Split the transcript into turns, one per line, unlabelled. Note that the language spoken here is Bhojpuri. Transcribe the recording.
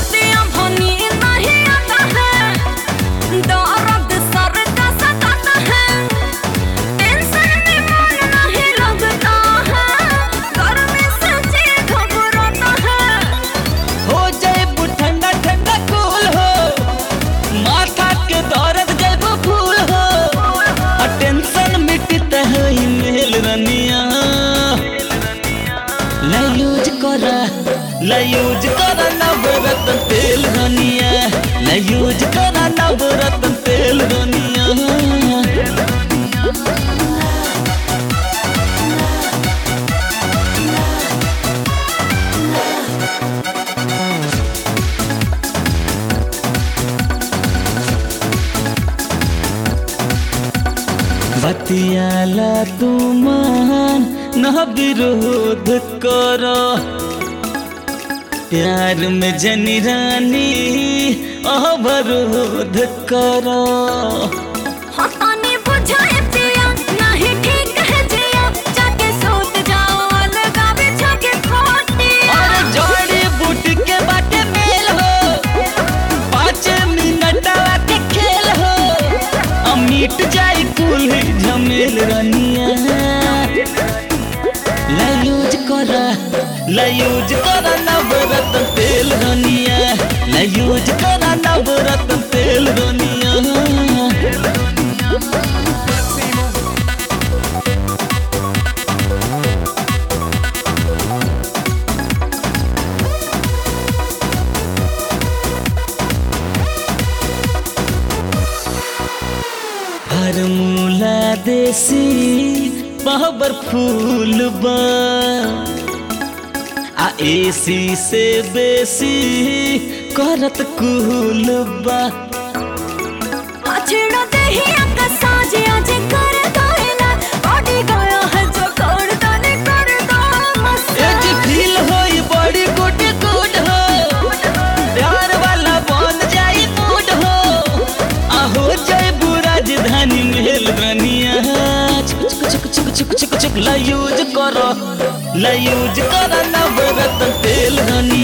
सर्दियाँ भनी नहीं आता है, दर्द सर का सताता है, टेंशन में मन नहीं लगता है, गर्मी से जी घबराता है।
हो जाए ठंडा ठंडा कूल हो, माथा के दर्द जाए फूल हो, टेंशन मिटता है मेल रनिया। ला यूज करा नवरत्न तेल रनिया, ला यूज करा नवरत्न तेल रनिया। बतियाला तुमान न विरोध करो, प्यार में जनी रानी अवरोध करो।
हतानी बुझाए पिया नहीं ठीक है जिया, जाके सोत जाओ अलगा बिछा के खोटी।
और जोड़ी बूटी के बाटे मेल हो, 5 मिनट के खेल हो, मिट जाए कुल झमेल रनिया। ला यूज करा नवरत्न तेल रनिया, ला यूज करा नवरत्न तेल रनिया। फार्मूला देसी पावरफुल बा, आ एसी से बेसी करत कूल बा।
छेड़ा देहिया का साज आज कर दोला, बॉडी गया है जो कर दने कर दो मस्त।
एज फील होई बड़ी गुड गुड हो, प्यार वाला बन जाई मूड हो, आ हो जाए राजधानी मेल रनिया। ला यूज करो नवरत्न तेल रनिया।